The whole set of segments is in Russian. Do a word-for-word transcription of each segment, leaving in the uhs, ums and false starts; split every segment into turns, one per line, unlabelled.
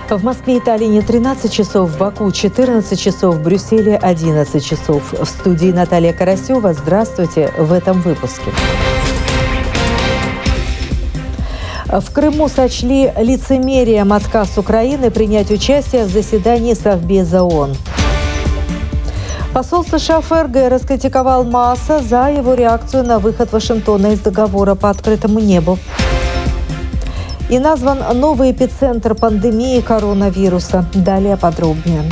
В Москве и Таллине тринадцать часов, в Баку четырнадцать часов, в Брюсселе одиннадцать часов. В студии Наталья Карасева. Здравствуйте в этом выпуске. В Крыму сочли лицемерием отказ Украины принять участие в заседании Совбеза ООН. Посол США в ФРГ раскритиковал Мааса за его реакцию на выход Вашингтона из договора по открытому небу. И назван новый эпицентр пандемии коронавируса. Далее подробнее.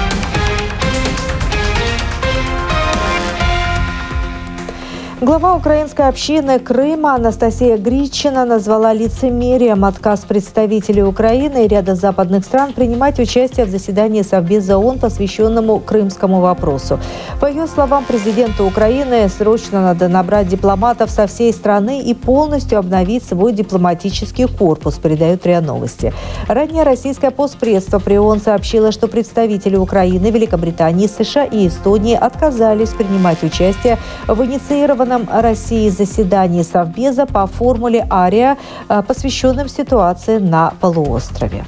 Глава украинской общины Крыма Анастасия Гритчина назвала лицемерием отказ представителей Украины и ряда западных стран принимать участие в заседании Совбеза ООН, посвященному крымскому вопросу. По ее словам, президенту Украины срочно надо набрать дипломатов со всей страны и полностью обновить свой дипломатический корпус, передают РИА Новости. Ранее российское постпредство при ООН сообщило, что представители Украины, Великобритании, США и Эстонии отказались принимать участие в инициированном России заседании Совбеза по формуле АРИА, посвященном ситуации на полуострове.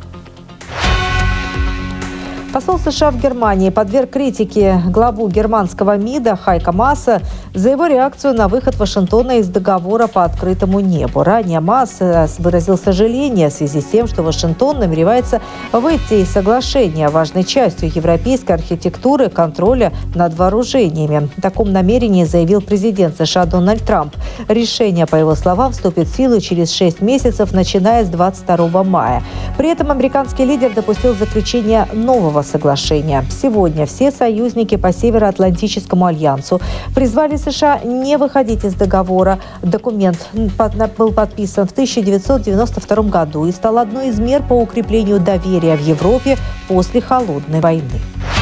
Посол США в Германии подверг критике главу германского МИДа Хайка Мааса за его реакцию на выход Вашингтона из договора по открытому небу. Ранее Маас выразил сожаление в связи с тем, что Вашингтон намеревается выйти из соглашения, важной частью европейской архитектуры контроля над вооружениями. В таком намерении заявил президент США Дональд Трамп. Решение, по его словам, вступит в силу через шесть месяцев, начиная с двадцать второго мая. При этом американский лидер допустил заключение нового соглашения. Сегодня все союзники по Североатлантическому альянсу призвали США не выходить из договора. Документ был подписан в тысяча девятьсот девяносто втором году и стал одной из мер по укреплению доверия в Европе после Холодной войны.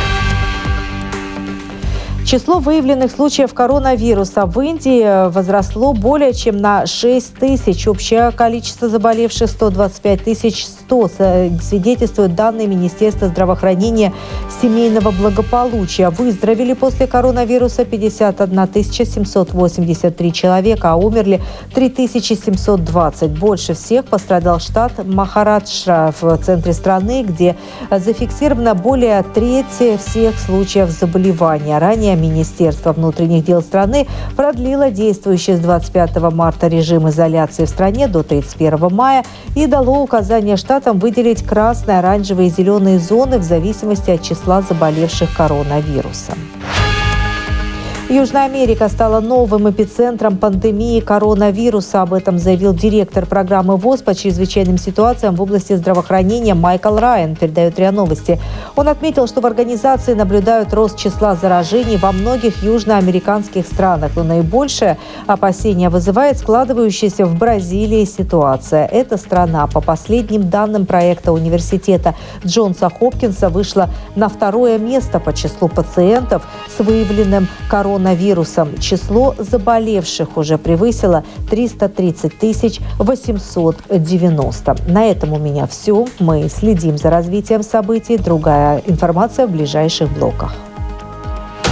Число выявленных случаев коронавируса в Индии возросло более чем на шесть тысяч. Общее количество заболевших сто двадцать пять тысяч сто, свидетельствуют данные Министерства здравоохранения и семейного благополучия. Выздоровели после коронавируса пятьдесят одна тысяча семьсот восемьдесят три человека, а умерли три тысячи семьсот двадцать. Больше всех пострадал штат Махараштра в центре страны, где зафиксировано более трети всех случаев заболевания. Ранее Министерство внутренних дел страны продлило действующий с двадцать пятого марта режим изоляции в стране до тридцать первого мая и дало указание штатам выделить красные, оранжевые и зеленые зоны в зависимости от числа заболевших коронавирусом. Южная Америка стала новым эпицентром пандемии коронавируса. Об этом заявил директор программы ВОЗ по чрезвычайным ситуациям в области здравоохранения Майкл Райан, передает РИА Новости. Он отметил, что в организации наблюдают рост числа заражений во многих южноамериканских странах, но наибольшее опасение вызывает складывающаяся в Бразилии ситуация. Эта страна, по последним данным проекта университета Джонса Хопкинса, вышла на второе место по числу пациентов с выявленным коронавирусом. Коронавирусом. Число заболевших уже превысило триста тридцать тысяч восемьсот девяносто. На этом у меня все. Мы следим за развитием событий. Другая информация в ближайших блоках.